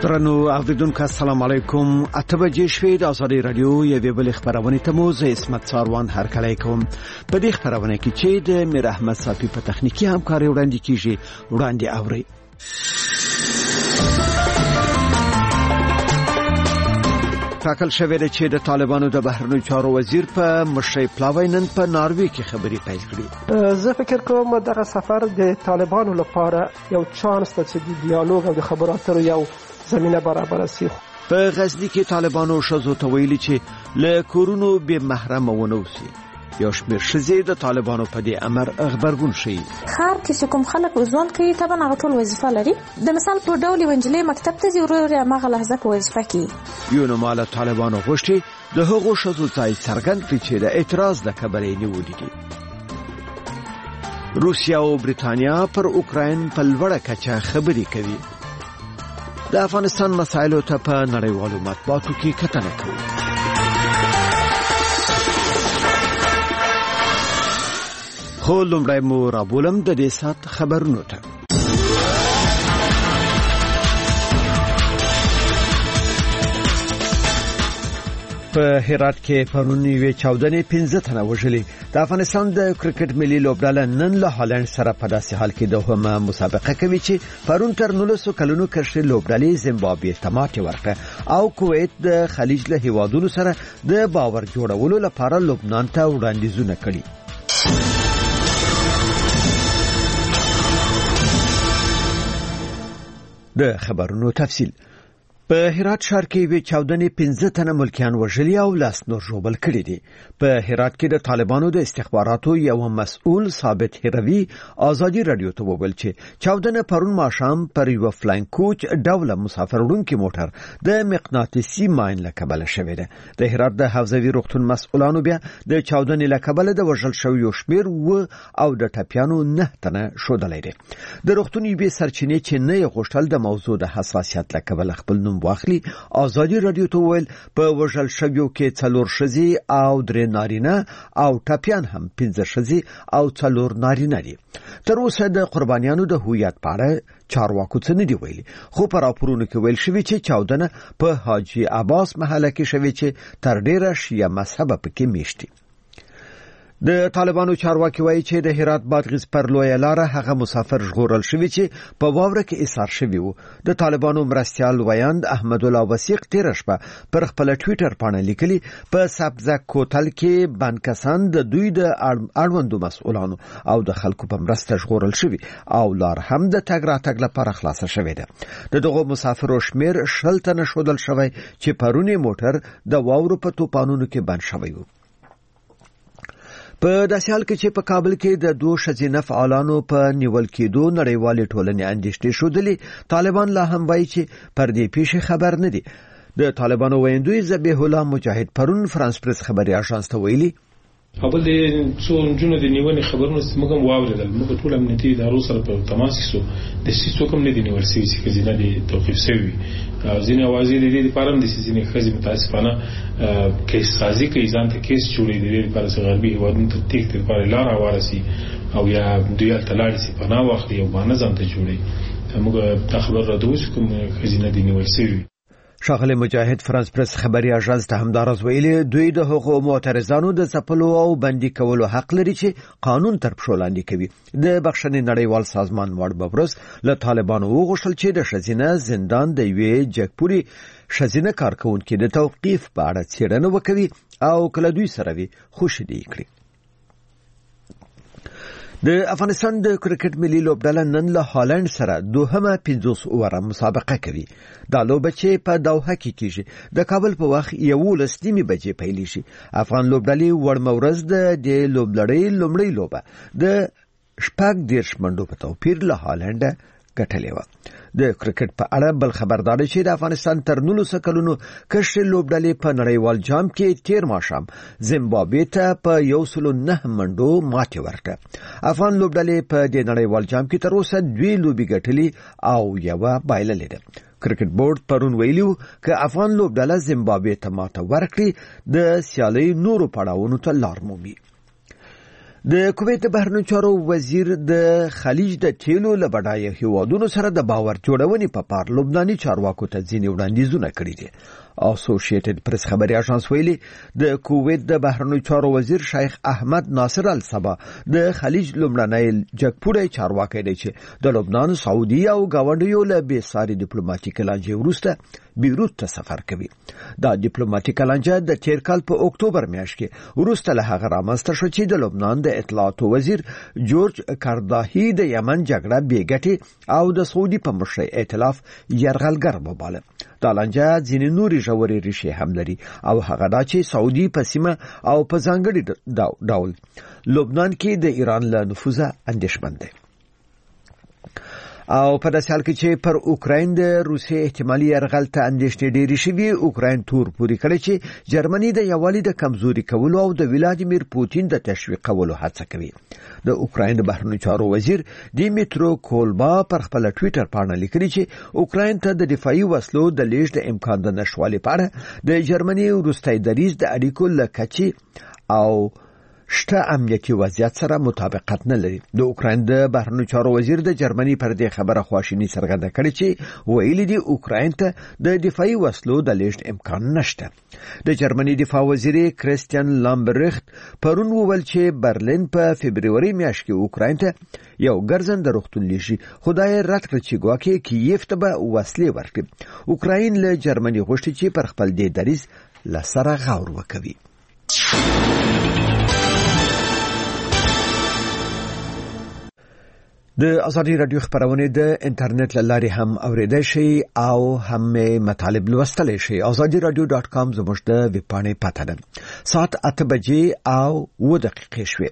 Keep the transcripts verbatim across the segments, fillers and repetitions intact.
درنو اوریدونکو السلام علیکم. اته بجې شوې د آزادي رادیو یوې بلې خبرونه ته مو زه اسمت ساروان هرکلی کوم. په دې خبرونه کې چې د میر احمد صافي په تخنیکی همکاري وړاندې کیږي وړاندې اوري. ټاکل شوې ده چې د طالبانو د بهرنیو چارو وزیر په مشرۍ پلاوی نن په ناروې کې خبرې پیل کړې. زه فکر کوم دغه سفر د طالبانو لپاره یو چانس ده چې د ډیالوګ او د خبرو اترو یو زمینه برابر شي. په غزنی کې طالبانو ښځو ته ویلي چې له کورونو بې محرمه ونه اوسي. یو شمېر ښځې د طالبانو په دې امر غبرګون ښیي. ښار کې چې کوم خلک ژوند کوي طبعا هغه ټول وظیفه لري. د مثال په ډول یوه نجلۍ مکتب ته ځي ورو ورو هماغه لحظه په وظیفه کې. یو نوماله طالبانو غوښتي د هغو ښځو ځای څرګند کړي چې د اعتراض له کبله یې نیولي دي. روسیه او برېټانیا پر اوکراین په لوړه کچه خبرې کوي. د افغانستان مسایلو ته په نړیوالو مطبوعاتو کې کتنه کوي. خو لومړی مو رابولم د دې سات خبرونو ته. په هرات کې پرون یوې چاودنې پنځه تنه وژلي. د افغانستان د کرکټ ملي لوبډله نن له هالند سره په داسې حال کې دوهمه مسابقه کوي چې پرون تر نولسو کلونو کشري لوبډلې زیمبابوې ته ماتې ورکړه او کویت د خلیج له هیوادونو سره د باور جوړولو لپاره لبنان ته وړاندیزونه کړي. د خبرونو تفصیل. په هرات ښار کې وی چاودنې پنځه تنه ملکیان وژلي او لاس نور ژوبل کړي دي. په هرات کې د طالبانو د استخباراتو یو مسؤل ثابت هروي آزادي رادیو ته وویل چې چاودنه پرون ماښام پر یو فلاین کوچ ډوله مسافر وړونکي موټر د مقناطیسي ماین له کبله شوې ده. د هرات د حوزوي روغتون مسؤلانو بیا د چاودنې له کبله د وژل شویو شمېر و او د ټپیانو نه تنه ښودلی دی. د روغتون یوې سرچینې چې نه یې غوښتل د موضوع د حساسیت له کبله خپل نوم واخلي آزادي رادیو ته ویل په وژل شویو کې څلور ښځې او درې نارینه او ټپیان هم پنځه ښځې او څلور نارینه دي. تر اوسه د قربانیانو د هویت په اړه چارواکو څه نه دي ویلي، خو په راپورونو کې ویل شوي چې چاودنه په حاجي عباس محله کې شوې چې تر ډیره شیعه مذهبه پکې میشتي. د طالبانو چارواکي وایي چې د هرات بادغیس پر لویه لاره هغه مسافر ژغورل شوي چې په واوره کې ایثار شوي وو. د طالبانو مرستیال ویاند احمد الله وثیق تېره شپه پر خپل ټویټر پاڼه لیکلي په سبزه کوتل کې بند کسان د دوی د اړوندو مسؤلانو او د خلکو په مرسته ژغورل شوي او لار هم د تګ راتګ لپاره خلاصه شوې ده. د دغو مسافرو شمېر شل تنه ښودل شوی چې پرونی موټر د واورو په توپانونو کې بند شوی وو. په داسې حال کې چې په کابل کې د دوه ښځینه فعالانو په نیول کېدو نړیوالې ټولنې اندېښنې ښودلې، طالبان لا هم وایي چې پر دې پیښې خبر نه دي. د طالبانو ویندوی ذبیح الله مجاهد پرون فرانس پریس خبري اژانس ته ویلي خپل د څو جنونو د نیونې خبرونه موږ هم واورېدل. موږ ټول امنیتي ادارو سره په تماس کې سو د سیسو کوم نه دي نیول شوي چې ځینې دي توقیف شوي او ځینې اوازې د دې لپاره هم د ځینې ښځې متاسفانه کیس سازي کوي، ځان ته کیس جوړوي د دې لپاره چې غربي هېوادونو ته تېښتې لپاره لاره هواره شي او یا دوی هلته لاړې شي پناه واخلي او بهانه ځان ته جوړوي. موږ دا خبر راډیو چې کوم ښځې نه دي نیول شوي. ښاغلی مجاهد فرانس پریس خبري اژانس ته همداراز ویلي دوی د هغو معترضانو د ځپلو او بندي کولو حق لري چې قانون تر پښو لاندې کوي. د بخښنې نړیوال سازمان وړ ببرس له طالبانو وغوښتل چې د ښځینه زندان د یوې جګپوري ښځینه کارکوونکې د توقیف په اړه څېړنه وکوي او کله دوی سره وي خوشیدي کړي. د افغانستان د کرکټ ملي لوبډله نن له هالند سره دوهمه پنځوس اووره مسابقه کوي. دا لوبه چې په دوحه کې کیږي د کابل په وخت یولس نیمې بجې پیلیږي. افغان لوبډلې وړمه ورځ د دې لوبلړۍ لومړۍ لوبه د شپږ دېرش منډو په توپیر له هالند ګټلې وه. د کرکټ په اړه بل خبردار چې د افغانستان تر نولسو کلونو کشري لوبډلې په نړیوال جام کې تیر ماښام زیمبابوې ته په یو سلو نه منډو ماتې ورکړه. افغان لوبډلې په دې نړیوال جام کې تر اوسه دوی لوبې ګټلې او یوه بایللې ده. کرکټ بورډ پرون ویلي چې افغان لوبډله زیمبابوې ته ماته ورکړي د سیالۍ نورو پړاوونو ته لار مومي. د کویت د بهرنیو چارو وزیر د خلیج د تیلو له بډایه هیوادونو سره د باور جوړونې په پار لبناني چارواکو ته ځینې وړاندیزونه کړي دي. اسوسییټډ پریس خبري اژانس ویلي د کویت د بهرنیو چارو وزیر شیخ احمد ناصر الصبا د خلیج لومړنی جګپوړی چارواکي دی چې د لبنان، سعودي او گاونډیو له بېساري ډیپلوماټیک لانجې وروسته بیروت ته سفر کوي. دا ډیپلوماټیک لانجه د تیر کال په اکتوبر میاشت کې وروسته له هغه رامنځته شو چې د لبنان د اطلاعاتو وزیر جورج کارداهی د یمن جګړه بېګټې او د سعودي په مشرۍ ائتلاف یرغلګر وباله. دا لانجه ځینې نورې ژورې ریښې هم لري او هغه دا چې سعودي په سیمه او په ځانګړي ډول لبنان کې د ایران له نفوذه اندېښمن دی. او په داسې حال کې چې پر اوکراین د روسیې احتمالي یرغل ته اندېښنې ډېرې شوي، اوکراین تور پورې کړی چې جرمني د یووالي د کمزوري کولو او د ولادیمیر پوتین د تشویقولو هڅه کوي. د اوکراین د بهرنیو چارو وزیر دیمیترو کولبا پر خپل ټویټر باندې لیکلي چې اوکراین ته د دفاعي وسلو د لیږد د امکان د نشوالي په اړه د جرمني وروستي دریځ د اړیکو له کچې او شته امنیتي وضعیت سره مطابقت نه لري. د اوکراین د بهرنیو چارو وزیر د جرمني پر دې خبره خواشیني څرګنده کړې چې ویلي دی اوکراین ته د دفاعي وسلو د لیږد امکان نشته. د جرمني دفاع وزیر کریستیان لامبرخت پرون وویل چې برلین په فبروري میاشت کې اوکراین ته یو ګرځنده روغتون لیږي، خدای رد کړ چې ګواکې کیف ته به وسلې ورکړي. اوکراین له جرمني غوښتي چې پر خپل دې دریځ له سره غور وکوي. د ازادي رادیو خبرونه د انټرنیټ لارې هم اوریدای شي او هم مطالب لوستلی شي. ازادي رادیو ډاټ کام زموږ د ویب پاڼې پته ده. ساعت اته بجې او اوه دقیقې شوې.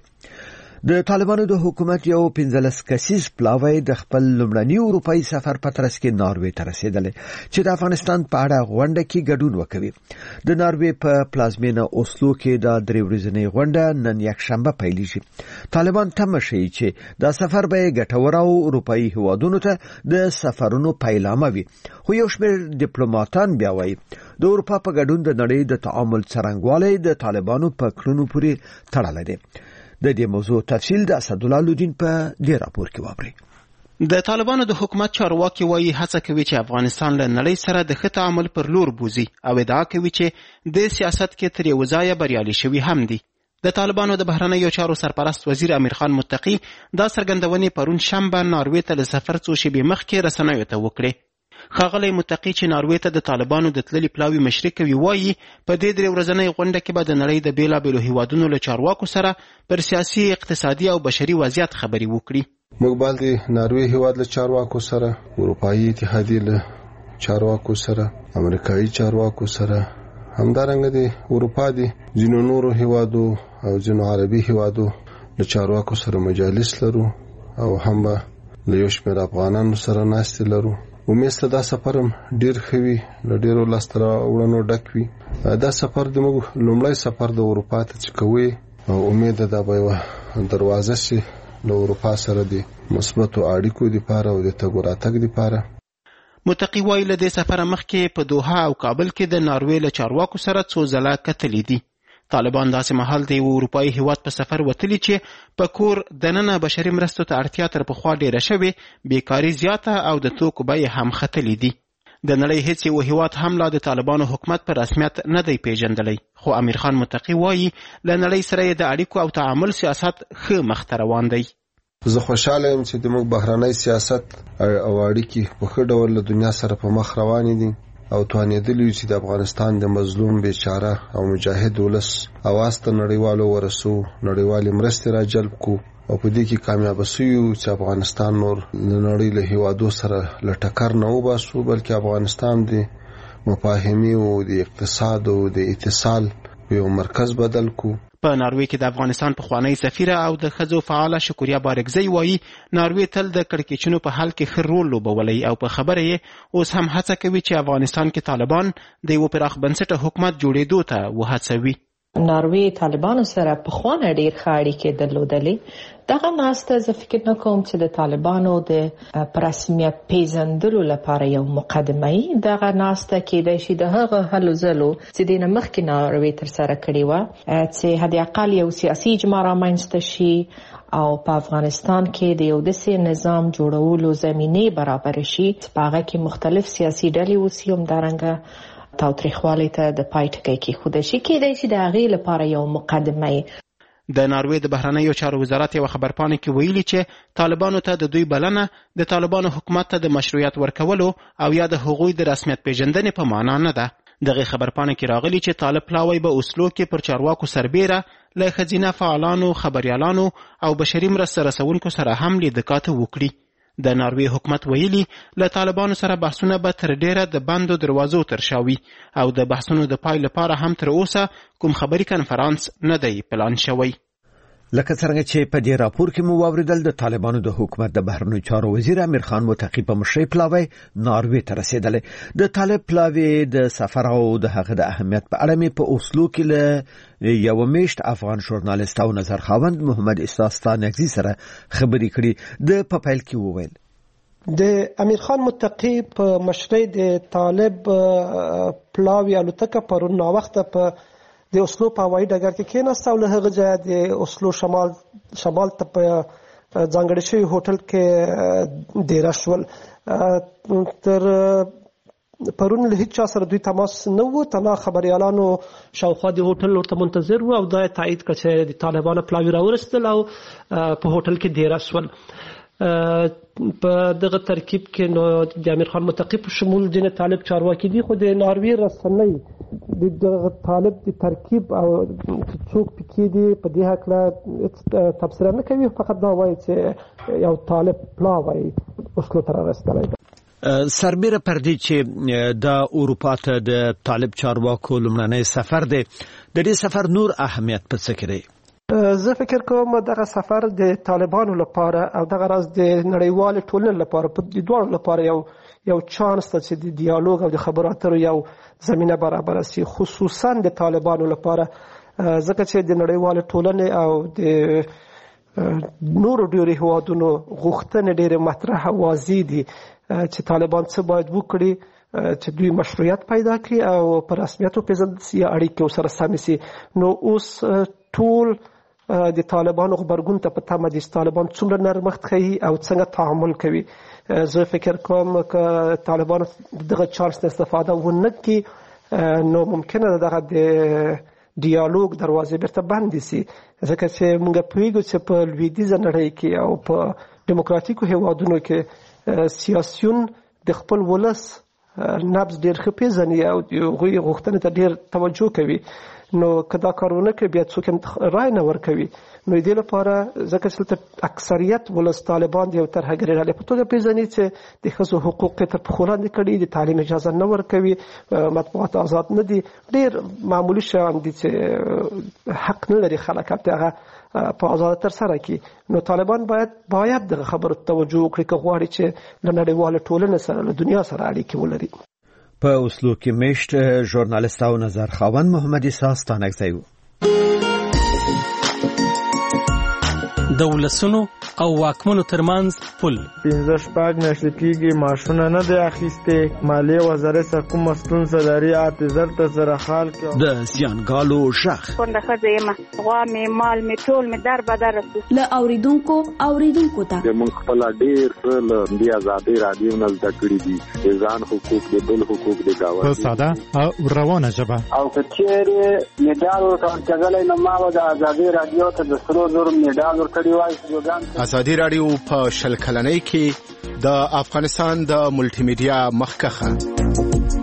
د طالبانو د حکومت یو پنځلس کسیز پلاوی د خپل لومړني اروپایي سفر په ترڅ کې ناروې ته رسیدلی چې د افغانستان په اړه غونډه کې ګډون وکوي. د ناروې په پلازمینه اوسلو کې د درې ورځنۍ غونډه نن یکشنبه پیلیږي. طالبان تمه شي چې دا سفر به ګټور او اروپایي هیوادونو ته د سفرونو پیلامه وي، خو یو شمېر ډیپلوماټان بیا وایي د اروپا په ګډون د نړۍ د تعامل څرنګوالی د طالبانو په کړنو پورې تړلی دی. د دې موضوع تفصیل د اسدالله لودین په دې راپور کې واورئ. د طالبانو د حکومت چارواکي وایي هڅه کوي چې افغانستان له نړۍ سره د ښه تعامل پر لور بوزي او ادعا کوي چې د سیاست کې تر یو ځایه بریالي شوي هم دي. د طالبانو د بهرنیو چارو سرپرست وزیر امیر خان متقي دا څرګندونې پرون شنبه ناروې ته له سفر څو شېبې مخکې رسنیو ته وکړې. ښاغلی متقي چې ناروې ته د طالبانو د تللي پلاوي مشري کوي وایي په دې درې ورځنۍ غونډه کې به د نړۍ د بېلابېلو هیوادونو له چارواکو سره پر سیاسي، اقتصادي او بشري وضعیت خبرې وکړي. موږ باید د ناروې هیواد له چارواکو سره، اروپایي اتحادیې له چارواکو سره، امریکایي چارواکو سره، همدارنګه د اروپا د ځینو نورو هیوادو او ځینو عربي هیوادو له چارواکو سره مجالس لرو او هم به له یو شمېر افغانانو سره ناستې لرو. امید ته دا سفر هم ډیر ښه وي، له ډیرو لاسته راوړنو ډک وي. دا سفر د موږ لومړی سفر د اروپا ته چې کوي او امید ده دا به یوه دروازه شي له اروپا سره د مثبتو اړیکو دپاره او د تګ راتګ دپاره. متقي وایي له دې سفره مخکې په دوحه او کابل کې د ناروې له چارواکو سره څو ځله کتلي دي. طالبان داسې مهال د یو اروپایي هیواد په سفر وتلي چې په کور دننه بشري مرستو ته اړتیا تر پخوا ډېره شوې، بیکاري زیاته او د توکو بیې هم ختلي دي. د نړۍ هیڅ یو هیواد هم لا د طالبانو حکومت په رسمیت نه دی پیژندلی، خو امیر خان متقي وایي له نړۍ سره یې د اړیکو او تعامل سیاست ښه مخته روان دی. زه خوشحاله یم چې زموږ بهرنی سیاست او اړیکې په ښه ډول له دنیا سره په مخ روانې دي او توانېدلی چې د افغانستان د مظلوم بیچاره او مجاهد ولس اواز ته نړیوالو ورسو، نړیوالې مرستې را جلب کو او په دې کې کامیابه سویو چې افغانستان نور د نړۍ له هیوادو سره له ټکر نه وباسو، بلکې افغانستان د مفاهمې او د اقتصاد او د اتصال په یو مرکز بدل کو. په ناروې کې د افغانستان پخوانی سفیره او د ښځو فعاله شکریا بارکزی وایي ناروې تل د کړکېچونو په حل کې ښه رول لوبولی او په خبره یې اوس هم هڅه کوي چې افغانستان کې طالبان د یوه پراخ بنسټه حکومت جوړېدو ته وهڅوي. ناروې طالبانو سره په خوانه ډیر خاړي کې درلودلې. دغه ناسته زه فکر نه کوم چې د طالبانو د رسمیت پیژندلو لپاره یو مقدمه ای. دغه ناسته کېدای شي د هغه هلو ځلو چې د مخکې ناروې تر سره کړې و چې حد اقل یو سیاسي اجماع رامنځته شي او په افغانستان کې د یو داسې نظام جوړولو زمینه برابر شي چې په هغه کې مختلف سیاسي ډلې اوسي، همدارنګه تاوتریخوالی ته د پای ټکی کېښودل شي. کېدای شي د هغې لپاره یو مقدمه ای. د ناروې د بهرنیو چارو وزارت یو خبرپاڼه کې ویلي چې طالبانو ته د دوی بلنه د طالبانو حکومت ته د مشروعیت ورکولو او یا د هغوی د رسمیت پیژندنې په معنا نه ده. دغه خبرپاڼه کې راغلي چې طالب پلاوی به اوسلو کې پر چارواکو سربیره له ښځینه فعالانو، خبریالانو او بشري مرسته رسونکو سره هم لیدکاته وکړي. د ناروې حکومت ویلي له طالبانو سره بحثونه به تر ډیره د بندو دروازو ترشاوي او د بحثونو د پای لپاره هم تر اوسه کوم خبري کنفرانس نه دی پلان شوی. لکه څنګه چې په دې راپور کې مو واوریدل، د طالبانو د حکومت د بهرنیو چارو وزیر امیر خان متقی په مشرۍ پلاوی ناروې ته رسیدلی. د طالب پلاوی د سفر او د هغه د اهمیت په اړه مې په اوسلو کې له یو میشت افغان ژورنالیست او نظر خاوند محمد اسحاق ستانکزي سره خبرې کړې. د په پیل کې وویل د امیر خان متقی په مشرۍ د طالب پلاوی الوتکه پرون ناوخته په د اوسلو په هوایي ډګر کې کېناسته او له هغه ځایه د اوسلو شمال شمال ته په ځانګړي شوي هوټل کې دېره شول. تر پرون له هیڅ چا سره دوی تماس نه و، تنها خبریالانو شاوخوا د هوټل ورته منتظر و او دا تایید کړه چې د طالبانو پلاوي راورسېدل او په هوټل کې دېره شول. په دغه ترکیب کې نو د امیر خان متقی په شمول ځینې طالب چارواکي دي، خو د ناروې رسنۍ د طالب د ترکیب او څوک پکې دي په دې هکله تبصره نه کوي، فقط دا وایي چې یو طالب پلاوی اوسلو ته رارسېدلی دی. سربیره پر دې چې د اروپا ته د طالب چارواکو لومړنی سفر دی، د دې سفر نور اهمیت په څه کې دی؟ زه فکر کوم دغه سفر د طالبانو لپاره او دغه راز د نړیوال ټولنې لپاره په دې دوه لپاره یو یو چانس ته چې د ډیالوګ او د خبرو اترو یو زمينه برابر شي، خصوصا د طالبانو لپاره، ځکه چې د نړیوال ټولنې او د نورو ډیری هوادونو غوښتنې ډېرې مطرح او واضح دي چې طالبان څه باید وکړي چې دوی مشروعیت پیدا کړي او په رسمیت وپېژندل شي، اړیکې ورسره سمې شي. نو اوس ټول د طالبانو غبرګون ته په تمه دي چې طالبان څومره نرمښت ښیي او څنګه تعامل کوي. زه فکر کوم که طالبانو دغه چانس نه استفاده ونه کړي نو ممکنه ده دغه د ډیالوګ دروازې بیرته بندې شي، ځکه چې موږ پوهېږو چې په لویدیځه نړۍ کې او په ډیموکراتیکو هېوادونو کې سیاسیون د خپل ولس نبض ډېر ښه پېژني او هغوی غوښتنې ته ډېر توجه کوي. نو که دا کار ونه کړي بیا څوک رای نه ورکوي. نو دې لپاره ځکه چې دلته اکثریت ولس طالبان د یو ترهګرۍ ډلې په توګه پېژني چې د ښځو حقوق یې تر پښو لاندې کړي، د تعلیم اجازه نه ورکوي، مطبوعات آزاد نه دي، ډېر معمولي شیان دي چې حق نه لري خلک هغه په آزاده ترسره کړي. نو طالبان باید باید دغه خبرو ته توجه وکړي که غواړي چې له نړیواله ټولنې سره له دنیا سره اړیکې ولري. په اوسلو کې میشت ژورنالیست او نظر خاوند محمد اسحاق ستانکزي و. د ولسونو او واکمنو ترمنځ پل پنځه شپږ میاشتې کېږي معاشونه نه دی اخیستې، مالیې وزارت څخه کومه ستونزه لري، اعتذار ته زره خال کې د زیانګالو غږ کونډه ښځه یم، غوا مې مال مې ټول مې در بدر رسي له اوریدونکو اوریدونکو ته موږ خپل ډېر څه له دې ازادۍ رادیو نه زده کړي دي، د ځان حقوق د بل حقوق د ګاونډي په ساده او روانه ژبه. او که چېرې مډال ورکول کېدلی نو ما به د ازادۍ رادیو ته د سرو زرو مډال ورکړی وای. ازادي رادیو په شل کلنۍ کې د افغانستان د ملټي میډیا مخکخه.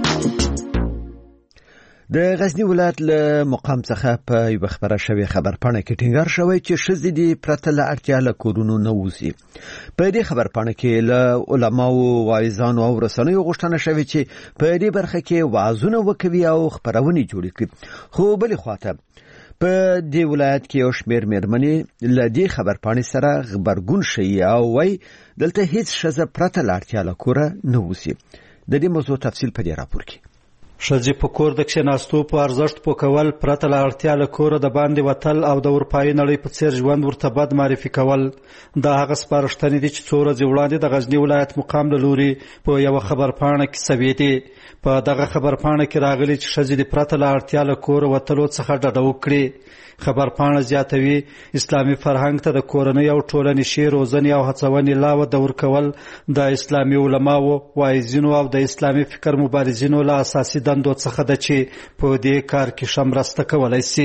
د غزنی ولایت له مقام څخه په یو خبره شوی خبرپاڼه کې ټینګار شوی چې ښځې دي پرته له اړتیا له کورونو نه وځي. په دې خبرپاڼه کې له علماو، واعظانو او رسنیو غوښتنه شوې چې په دې برخه کې وعظونه وکوي او خبرونه جوړ کړي. خو بلې خواته په دې ولایت کې یو شمېر مېرمنې له دې خبرپاڼې سره غبرګون ښیي او وایي دلته هیڅ ښځه پرته له اړتیا له کوره نه وځي. د دې موضوع تفصیل په دې راپور کې. ښځې په کور د کښېناستو په ارزښت پوه کول، پرته له اړتیا له کوره د باندې وتل او د اروپایي نړۍ په څېر ژوند ورته بد معرفي کول. دا هغه سپارښتنې دي چې څو ورځې وړاندې د غزني ولایت مقام له لوري په یوه خبرپاڼه کې شوې دي. په دغه خبرپاڼه کې راغلي چې ښځې د پرته له اړتیا له کوره وتلو څخه ډډه وکړي. خبرپاڼه زیاتوي اسلامي فرهنګ ته د کورنۍ او ټولنې ښې روزنې او هڅونې لا وده ورکول د اسلامي علماو، واعظینو او د اسلامي فکر مبارزینو له اساسي دندو څخه ده چې په دې کار کې ښه مرسته کولی شي.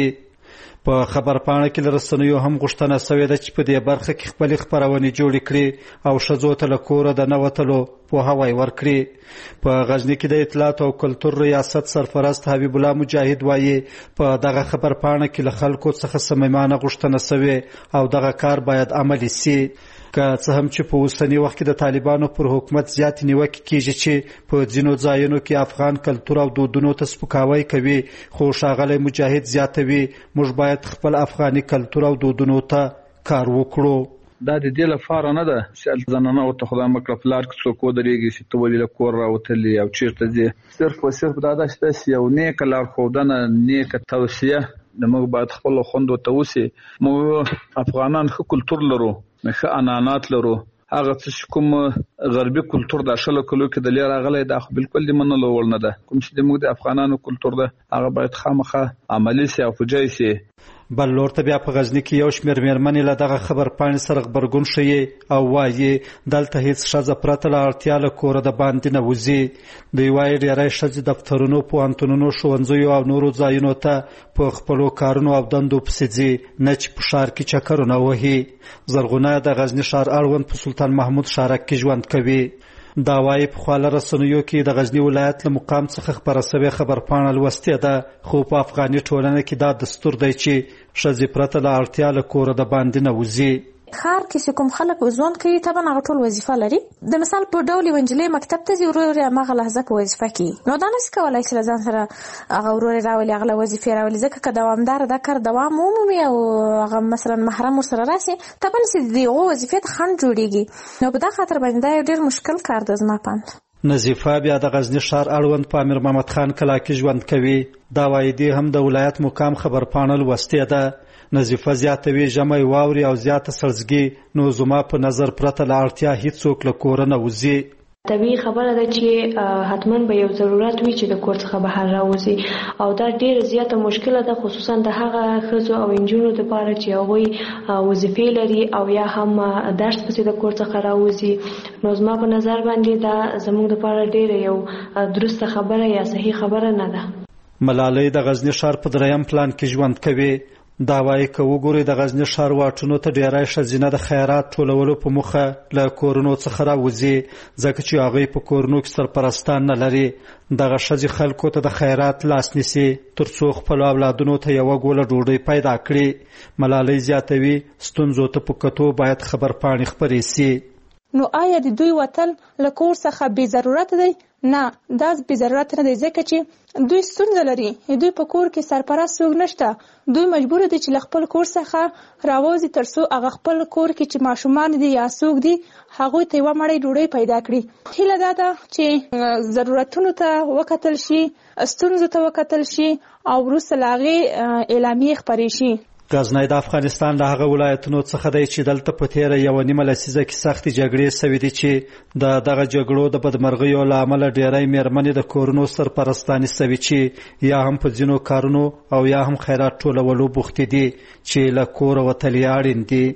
په خبرپاڼه کې له رسنیو هم غوښتنه شوې ده چې په دې برخه کې خپلې خپرونې جوړې کړي او ښځو ته له کوره د نه وتلو پوهاوی ورکړي. په غزني کې د اطلاعات او کلتور ریاست سرپرست حبیب الله مجاهد وایي په دغه خبرپاڼه کې له خلکو څخه صمیمانه غوښتنه شوې او دغه کار باید عملي شي. که څه هم چې په اوسني وخت کې د طالبانو پر حکومت زیات نیوکې کیږي چې په ځینو ځایونو کې افغان کلتور او دودونو ته سپکاوی کوي، خو ښاغلی مجاهد زیاتوي موږ باید خپل افغاني کلتور او دودونو ته کار وکړو. دا د دې لپاره نه ده چې زنانه ورته خدای مکړه پلار کې څوک ودرېږي چې ته ولې له کور راوتلې او چېرته ځې. صرف او صرف دا ده چې داسې یو نیکه لارښودنه، نیکه توصیه موږ باید خپلو خویندو ته وشي. موږ افغانان ښه کلتور لرو، ښه عنعنات لرو. هغه څه چې کوم غربي کلتور د شلو کلو کې د لې راغلی دا خو بالکل د منلو وړ نه ده. کوم چې زموږ د افغانانو کلتور ده هغه باید خامخا عملي شي او پوجای شي. بل لور ته بیا په غزني کې یو شمېر مېرمنې له دغه خبرپاڼې سره غبرګون ښیي او وایي دلته هېڅ ښځه پرته له اړتیا له کوره د باندې نه وځي. دوی وایي ډېری ښځې دفترونو، پوهنتونونو، ښوونځیو او نورو ځایونو ته په خپلو کارونو او دندو پسې ځي، نه چې په ښار کې چکرونه وهي. زرغونه د غزني ښار اړوند په سلطان محمود شارک کې ژوند کوي. دا وایي پخوا له رسنیو کې د غزني ولایت له مقام څخه خپره شوې خبرپاڼه لوستې ده، خو په افغاني ټولنه کې دا دستور دی چې ښځې پرته له اړتیا له کوره د باندې نه وځي. ښار کې چې کوم خلک ژوند کوي طبعا هغه ټول وظیفه لري. د مثال په ډول یوه نجلۍ مکتب ته ځي، ورور یې هماغه لحظه په وظیفه کې، نو دا نشي کولی چې له ځان سره هغه ورور یې راولي، هغه له وظیفې راولي، ځکه که دوامداره دا کار دوام ومومي او هغه مثلا محرم ورسره راسي طبعا چې د هغو وظیفې ته خنډ جوړېږي. نو په دا خاطر باندې دا یو ډېر مشکل کار ده زما په اند. نظیفه بیا د غزني ښار اړوند په امیر محمد خان کلا کې ژوند کوي. دا وایي دې هم د ولایت مقام خبرپاڼه لوستې ده. نظیفه زیاتوي ژمی واوري او زیاته سړزګي، نو زما په نظر پرته له اړتیا هیڅوک له کوره نه وځي. طبیعي خبره ده چې حتما به یو ضرورت وي چې د کور څخه بهر راوځي او دا ډېره زیاته مشکله ده، خصوصا د هغه ښځو او نجونو دپاره چې هغوی وظیفې لري او یا هم درس پسې د کور څخه راوځي. نو زما په نظر باندې دا زموږ دپاره ډېره یو درسته خبره یا صحیح خبره نه ده. ملالۍ د غزني ښار په دریم پلان کې ژوند کوي. دا وایي که وګورئ د غزني ښار واټونو ته ډېری ښځینه د خیرات ټولولو په موخه له کورونو څخه راوځي، ځکه چې هغوی په کورونو کې سرپرستان نه لري. دغه ښځې خلکو ته د خیرات لاس نیسي تر څو خپلو اولادونو ته یوه ګوله ډوډۍ پیدا کړي. ملالۍ زیاتوي ستونزو ته په کتو باید خبرپاڼې خپرې سي. نو آیا د دوی وطن له کور څخه بې ضرورت دی؟ نه، دا بې ضرورت نه دی، ځکه چې دوی ستونزه لري. دوی په کور کې سرپرست څوک نشته، دوی مجبور دي چې له خپل کور څخه راوځي تر څو هغه خپل کور کې چې ماشومان دي یا څوک دي هغوی ته یوه مړۍ ډوډۍ پیدا کړي. هیله دا ده چې ضرورتونو ته وکتل شي، ستونزو ته وکتل شي او وروسته له هغې اعلامیې خپرې شي. غزنی د افغانستان له هغه ولایتونو څخه دی چې دلته په تیره یوه نیمه لسیزه کې سختې جګړې شوې دي چې د دغه جګړو د بدمرغیو له امله ډېری مېرمنې د کورونو سرپرستانې شوي چې یا هم په ځینو کارونو او یا هم خیرات ټولولو بوختې دي چې له کوره وتل یې اړین دي.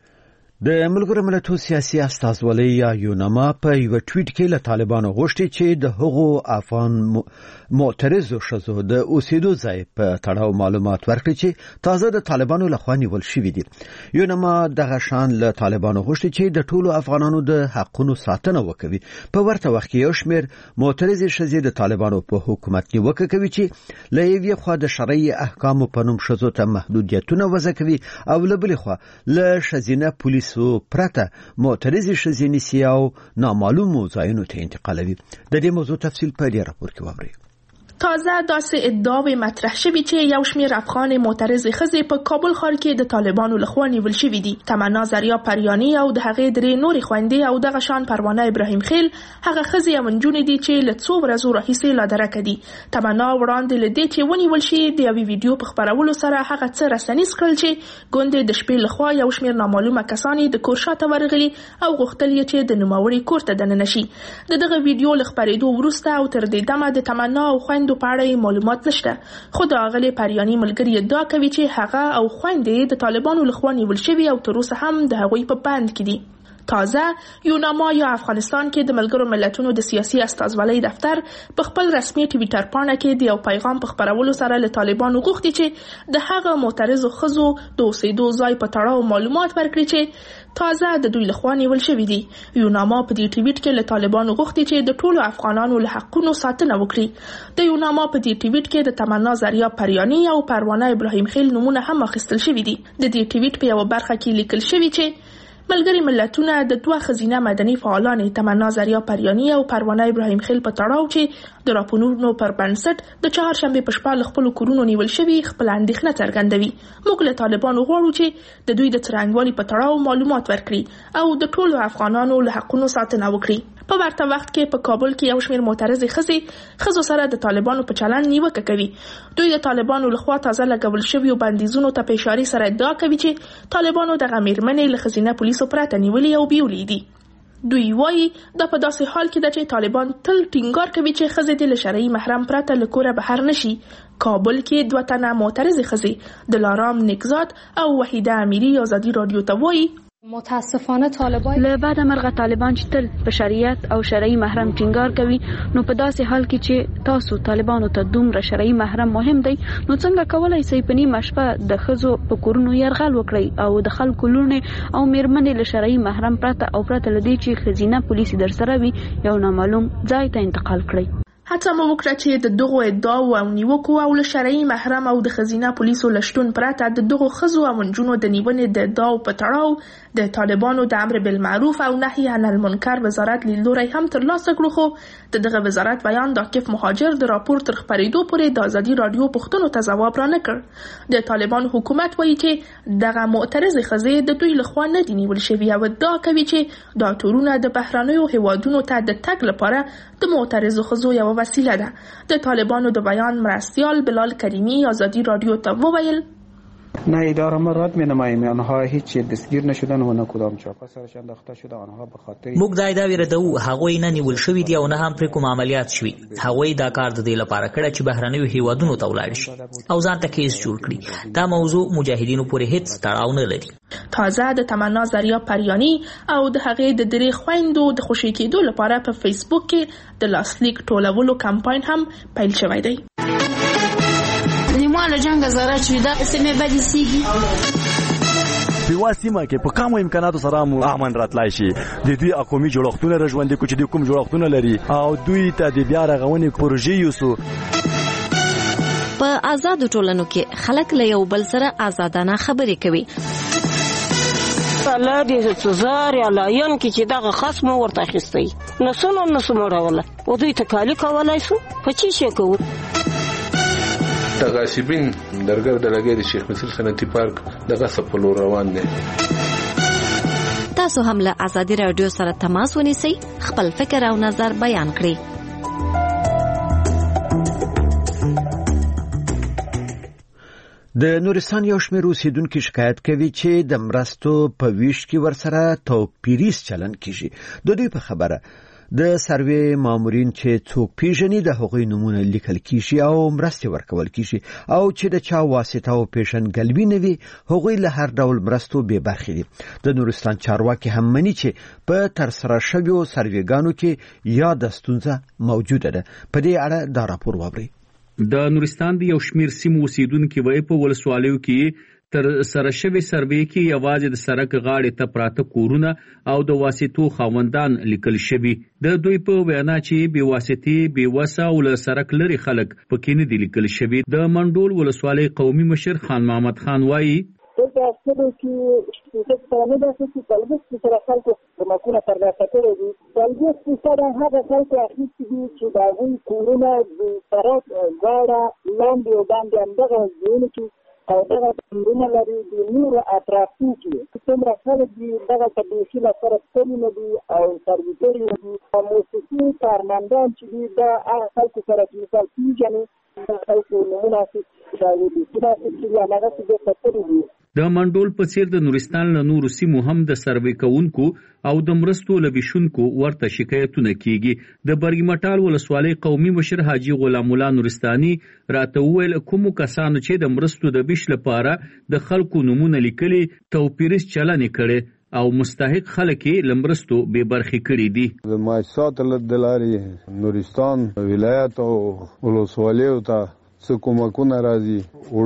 د ملګرو ملتونو سیاسي استازولۍ یا یونما په یو ټویټ کې له طالبانو غوښتي چې د هغو افغان معترضو ښځو د اوسېدو ځای په تړاو معلومات ورکړي چې تازه د طالبانو لخوا نیول شوي دي. یونما دغه شان له طالبانو غوښتي چې د ټولو افغانانو د حقونو ساتنه وکړي. په ورته وخت کې یو شمېر معترضې ښځې د طالبانو په حکومت نیوکه کوي چې له یوې خوا د شرعي احکامو په نوم ښځو ته محدودیتونه وضع کوي او له بلې خوا له ښځینه پولیسو پرته معترضې ښځې نیسي او نامعلومو ځایونو ته انتقالوي. د دې موضوع تفصیل په دې راپور کې واورئ. تازه داسې ادعاوې مطرح شوي چې یو شمېر افغان معترضې ښځې په کابل ښار کې د طالبانو لخوا نیول شوي دي. تمنا زریا پریاني او د هغې درې نورې خویندې او دغه شان پروانه ابراهیم خیل هغه ښځې او نجونې دي چې له څو ورځو راهیسې لا درکه دي. تمنا وړاندې له دې چې ونیول شي د یوې ویډیو په خپرولو سره هغه څه رسنیز کړل چې ګوندې د شپې لخوا یو شمېر نامعلومه کسان د کور شاته ورغلي او غوښتل یې چې د نوموړي کور ته دننه شي. د دغه ویډیو له خپرېدو وروسته او تر دې دمه د تمنا او خویندو په اړه معلومات نشته، خو د اغلې پریاني ملګري ادعا کوي چې هغه او خویندې د طالبانو لخوا نیول شوي او تر اوسه هم د هغوی په بند کې دي. تازه یوناما یا افغانستان کې د ملګرو ملتونو د سیاسي استازولۍ دفتر په خپل رسمي ټویټر پاڼه کې د یو پیغام په خپرولو سره له طالبانو غوښتي چې د هغه معترضو ښځو د اوسېدو ځای په تړاو معلومات ورکړي چې تازه د دوی لخوا نیول شوي دي. یوناما په دې ټویټ کې له طالبانو غوښتي چې د ټولو افغانانو له حقونو ساتنه وکړي. د یوناما په دې ټویټ کې د تمنا زریا پریاني او پروانه ابراهیم خیل نومونه هم اخیستل شوي دي. د دې ټویټ په یوه برخه کې لیکل شوي چې ملګري ملتونه د دوه ښځینه مدني فعالانې تمنا زریا پریاني او پروانه ابراهیم خیل په تړاو چې د راپورونو پر بنسټ د چهارشنبې په شپه له خپلو کورونو نیول شوي خپله اندېښنه څرګندوي. موږ له طالبانو غواړو چې د دوی د څرنګوالي په تړاو معلومات ورکړي او د ټولو افغانانو له حقونو ساتنه وکړي. په ورته وخت کې په کابل کې یو شمېر معترضې ښځې ښځو سره د طالبانو په چلند نیوکه کوي. دوی د طالبانو لخوا تازه لګول شویو بندیزونو ته په اشارې سره ادعا کوي چې طالبانو دغه مېرمنې له ښځینه پولیسو پرته نیولې او بیولې دي. دوی وایي دا په داسې حال کې ده چې طالبان تل ټینګار کوي چې ښځې دې له شرعي محرم پرته له کوره بهر نشي. کابل کې دوه تنه معترضې ښځې دلارام نیکزاد او وحیده امیري ازادي رادیو ته وایي متاسفانه طالبان له بعد مرغه طالبان چې تل په شریعت او شرعي محرم ټینګار کوي، نو په داسې حال کې چې تاسو طالبانو ته دومره شرعي محرم مهم دی، نو څنګه کولای شئ په نیمه شپه د ښځو په کورونو یرغل وکړئ او د خلکو لوڼې او میرمنې له شرعي محرم پرته او پرته له دې چې ښځینه پولیس در سره وي یو نامعلوم ځای ته انتقال کړئ. هڅه مو وکړه چې د دغو ادعاو او نیوکو او له شرعي محرم او د ښځینه پولیسو له شتون پرته د دغو ښځو او نجونو د نیونې د ادعاو په تړاو د طالبانو د امر بالمعروف او نهي عن المنکر وزارت لیدلوری هم ترلاسه کړو، خو د دغه وزارت بیان د عاکف مهاجر د راپور تر خپرېدو پورې د ازادي رادیو پوښتنو ته ځواب رانه کړ. د طالبانو حکومت وایي چې دغه معترضې ښځې د دوی لخوا نه دي نیول شوي او ادعا کوي چې دا تورونه د بهرنیو هیوادونو ته د تګ لپاره د معترضو ښځو یوه وسیله ده. د طالبانو د بیان مرستیال بلال کریمی ازادی رادیو ته وویل نه اداره ما رد می‌نماییم، آنها هیچ دستگیر نشدن و نه کدام چاپه سرشان انداخته شده. آنها به خاطر موږ دا ادعا ردو هغوی نه نیول شوي دي او نه هم پرې کوم عملیات شوي. هغوی دا کار د دې لپاره کړی چې بهرنیو هیوادونو ته ولاړ شي او ځان ته کیس جوړ کړي. دا موضوع مجاهدینو پورې هیڅ تړاو نه لري. تازه د تمنا زریا پریاني او د هغې د درې خویندو د خوشي کېدو لپاره په فیسبوک کې د لاسلیک ټولولو کمپاین هم پیل شوی دی. نیماله جنگ زاره چې دا سیمه بدې سیږي په وا سیمه کې په کومو امکاناتو سره مو امن راتلای شي. د دوی اقومي جوړښتونه رژوندي کو چې د کوم جوړښتونه لري او دوی ته د بیا رغونې پروژې یوسو. په آزاد ټولنو کې خلک له یو بل سره آزادانه خبرې کوي. الله دې څزار یا لاین کې چې دغه خصم ورته اخیستی نسونو نسو مړوله او دوی ته کالی کولای شو په چی شي کوو. د غاصبین درګر د لګي د شیخ مسعود صنعتي پارک د غصب په لور روان دي. تاسو هم له ازادي رادیو سره تماس ونیسئ، خپل فکر او نظر بیان کړئ. د نورستان یو شمېر اوسیدونکي شکایت کوي چې د مرستو په ویش کې ورسره توپیریز چلن کیږي. د دوی په خبره د سروې مامورین چې څوک پیژني د هغوی نمونه لیکل کیږي او مرستې ورکول کیږي او چې د چا واسطه او پیژنګلوي نه وي هغوی له هر ډول مرستو بې برخې دي. د نورستان چارواکي هم مني چې په ترسره شویو سروېګانو کې یاده ستونزه موجوده ده. په دې اړه دا راپور واورئ. د نورستان د یو شمېر سیمو اوسیدونکي وایي په ولسوالیو کې تر سره شوی سروې کې یوازې د سړک غاړې ته پراته کورونه او د واسطو خاوندان لیکل شوي. د دوی په وینا چې بې واسطې بې وسه او له سړک لرې خلک پکې نه دي لیکل شوي. د منډول ولسوالۍ قومي مشر خان محمد خان وایي دلته په سلو کې شپږ سلنه داسې چې څلوېښت فیصده خلکو کومکونه ترلاسه کړي دي. څلوېښت فیصده هغه خلکو اخیستي دي چې د هغوی کورونه د سړک غاړه لاندې او باندې همدغه ځایونو کې او دغه کورونه لري د نورو اطرافو کې څومره خلک دي دغه ته بیخي له سره ستړي نه دي او سرویسر یې دي او موسیقي کارمندان چې دي دا هغه خلکو سره چې مثال پېژني د خلکو نومونه اخیستي دا دي چې داسې چې دي هماغسې بېرته ستړي دي. د منډول په څیر د نورستان له نورو سیمو هم د سروې کوونکو او د مرستو له ویشونکو ورته شکایتونه کیږي. د برګ مټال ولسوالۍ قومي مشر حاجی غلام الله نورستاني راته وویل کومو کسانو چې د مرستو د ویش لپاره د خلکو نمونه لیکلي توپیرس چلنې کړي او مستحق خلک یې لمرستو به برخې کړي دي. د مؤسسات له لارې نورستان ولایت او ولسوالیو ته څه کومکونه راځي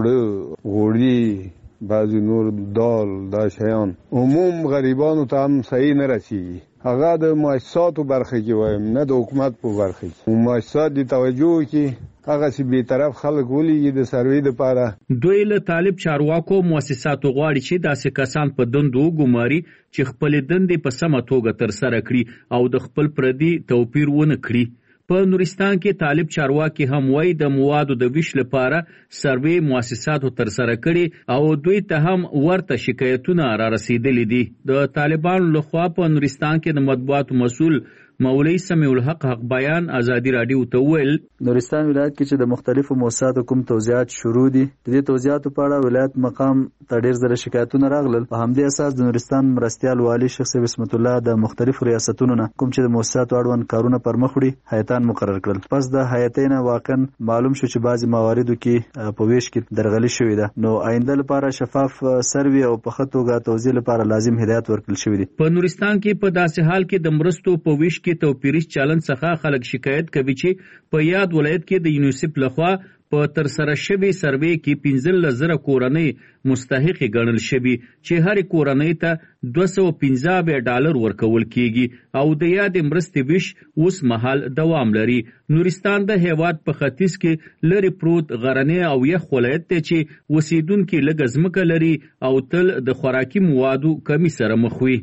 وړه غوړي بعضی نور دال دا شیان عموم غریبانو ته هم صحیح نه رسیږي. هغه د مؤسساتو برخه کې وایم نه د حکومت په برخه کې. مؤسسات دي توجه کې هغه سی به طرف خلک ولې د سروي لپاره دوی له طالب چارواکو مؤسساتو غواړي چې داسې کسان په دندو ګماري چې خپل دندې په سمه توګه تر سره کړي او د خپل پردي توپیر ونه کړي. په نورستان کې طالب چارواکي هم وایي د موادو د ویش لپاره سروي مؤسساتو تر سره کړي او دوی ته هم ورته شکایتونه را رسیدلي دي. د طالبانو لخوا په نورستان کې د مطبوعاتو مسؤل مولوی سمیع الحق حق بیان ازادي رادیو ته ویل نورستان ولایت کې چې د مختلفو مؤسساتو کوم توضیحات شروع دي د دې توضیحاتو په اړه ولایت مقام ته ډېر زره شکایتونه راغلل. په همدې اساس د نورستان مرستیال والی شخص بسمت الله د مختلفو ریاستونو نه کوم چې د مؤسساتو اړوند کارونه پر مخ وړي هیئتان مقرر کړل. پس د هیئتین واقعا معلوم شو چې بعضی مواردو کې په ویش کې درغلي شوې ده. نو آینده لپاره شفاف سروي او په ښه توګه توضیح لپاره لازم هدایت ورکړل شوی دی. په نورستان کې په داسې حال کې د مرستو په ویش کې توپیریز چلن څخه خلک شکایت کوي چې په یاد ولایت کې د یونیسف لخوا په تر سره شوی سروې کې پنځلس زره کورنۍ مستحق ګڼل شوي چې هر کورنۍ ته دوه سوه پنځه ډالر ورکول کیږي او د یاد مرستې ویش اوس مهال دوام لري. نورستان د هیواد په ختیځ کې لري پروت غرنی او یخ ولایت دی چې اوسیدونکي لږ ځمکه لري او تل د خوراکي موادو کمی سره مخ وي.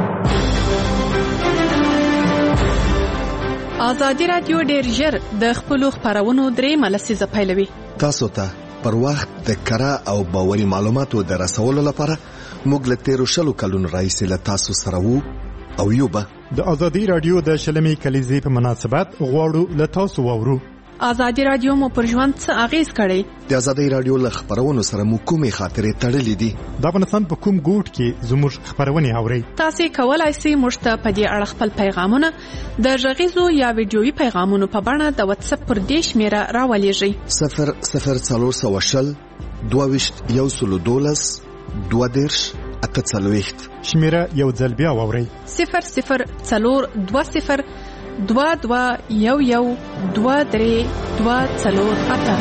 ازادي رادیو ډېر ژر د خپلو خپرونو درېیمه لسیزه پیلوي. تاسو ته پر وخت د کره او باوري معلوماتو د رسولو لپاره موږ له تیرو شلو کلونو راهیسې له تاسو سره وو او یو به د ازادي رادیو د شلمې کلیزې په مناسبت غواړو له تاسو واورو. ازادي رادیو مو پر ژوند څه اغیز کړی؟ د ازادي رادیو له خبرونو سره مو کومې خاطرې تړلې دي؟ د افغانستان په کوم ګوټ کې زموږ خبرونه اورئ؟ تاسو کولای شئ موږ ته په دې اړه خپل پیغامونه د غږیزو یا ویډیويي پیغامونو په بڼه د واتس اپ پر دې شمیره راولېږئ. صفر صفر څلور سوه شل دوه ویشت یو سلو دولس دوه دېرش اته څلوېښت شمیره یو ځل بیا واورئ. صفر صفر څلور دوه صفر دوه دوه یو یو دوه درې دوه څلور اته.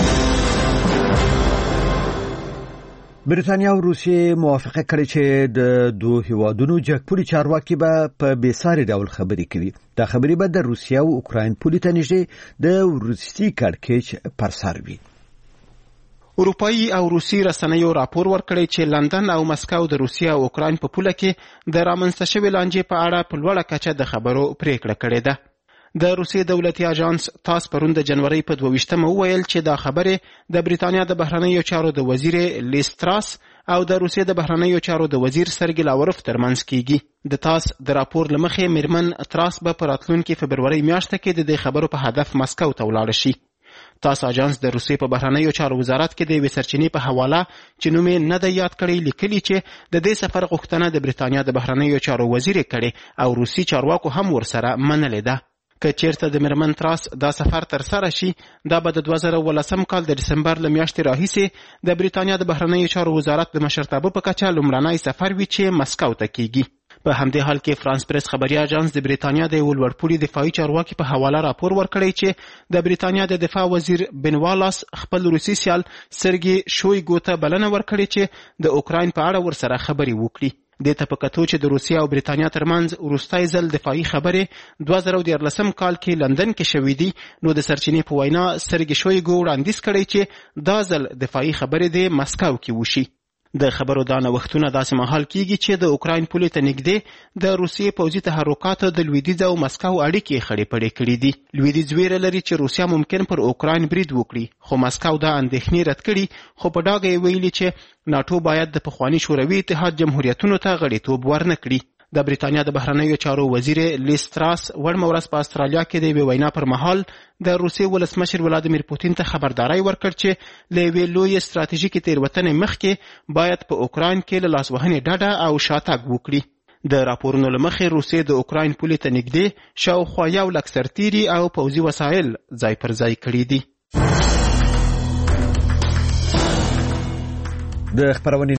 بریتانیا او روسیې موافقه کړې چې د دوه هیوادونو جګپوري چارواکي به په بیساري ډول خبرې کوي. دا خبرې به د روسیې او اوکراین پولې ته نږدې د روسي کړکېچ پر سر وي. اروپایي او روسي رسنیو راپور ورکړی چې لندن او مسکو د روسیې او اوکراین په پوله کې د رامنځته شوې لانجې په اړه په لوړه کچه د خبرو پریکړه کړې ده. د روسیې دولتي اژانس تاس پرون د جنوري په دوه ویشتمه وویل چې دا خبرې د بریتانیا د بهرنیو چارو د وزیر لیز تراس او د روسیې د بهرنیو چارو د وزیر سرګی لاوروف ترمنځ کیږي. د تاس د راپور لمخې میرمن تراس به په راتلونکي فبروري میاشت کې د دې خبرو په هدف مسکو ته ولاړ شي. تاس اژانس د روسیې په بهرنیو چارو وزارت کې د یوې سرچینې په حواله چې نوم یې نه دی یاد کړی لیکلي چې د دې سفر غوښتنه د بریتانیا د بهرنیو چارو وزیر کړي او روسي چارواکو هم ورسره منلې ده. که چیرته د میرمن تراس دا سفر تر سره شي دا به د دوه زره ولسم کال د دسمبر له میاشتې راهیسې د بریتانیا د بهرنیو چارو وزارت د مشرتابه په کچه لومړنی سفر وي چې مسکو ته کیږي. په همدې حال کې فرانس پریس خبري اژانس د بریتانیا د یو لوړپوړي دفاعي چارواکي په حواله راپور ورکړی چې د بریتانیا د دفاع وزیر بن والاس خپل روسي سیال سرګي شویګو ته بلنه ورکړې چې د اوکراین په اړه ورسره خبرې وکړي. دې ته په کتو چې د روسیې او بریتانیا ترمنځ وروستی ځل دفاعي خبرې دوه زره دیارلسم کال کې لندن کې شوې دي نو د سرچینې په وینا سرګي شویګو وړاندیز کړی چې دا ځل دفاعي خبرې د مسکو کې وشي. د خبرو دا نوښتونه داسې مهال کیږي چې د اوکراین پولې ته نږدې د روسیې پوځي تحرکاتو د لویدیځ او مسکو اړیکې خړې پړې کړي دي. لویدیځ ویره لري چې روسیا ممکن پر اوکراین برید وکړي، خو مسکو دا اندېښنې رد کړي، خو په ډاګه یې ویلي چې ناټو باید د پخواني شوروي اتحاد جمهوریتونو ته غړیتوب ورنه کړي. د بریتانیا د بهرنیو چارو وزیر لیز تراس وړمه ورځ په استرالیا کې د یوې وینا پر مهال د روسیې ولسمشر ولادیمیر پوتین ته خبرداری ورکړ چې له یوې لویې ستراتیژیکې تېروتنې مخکې باید په اوکراین کې له لاسوهنې ډډه او شاتګ وکړي. د راپورونو له مخې روسیې د اوکراین پولې ته نږدې شاوخوا یو لک سرتیري او پوځي وسایل ځای پر ځای کړي دي. د خبرونې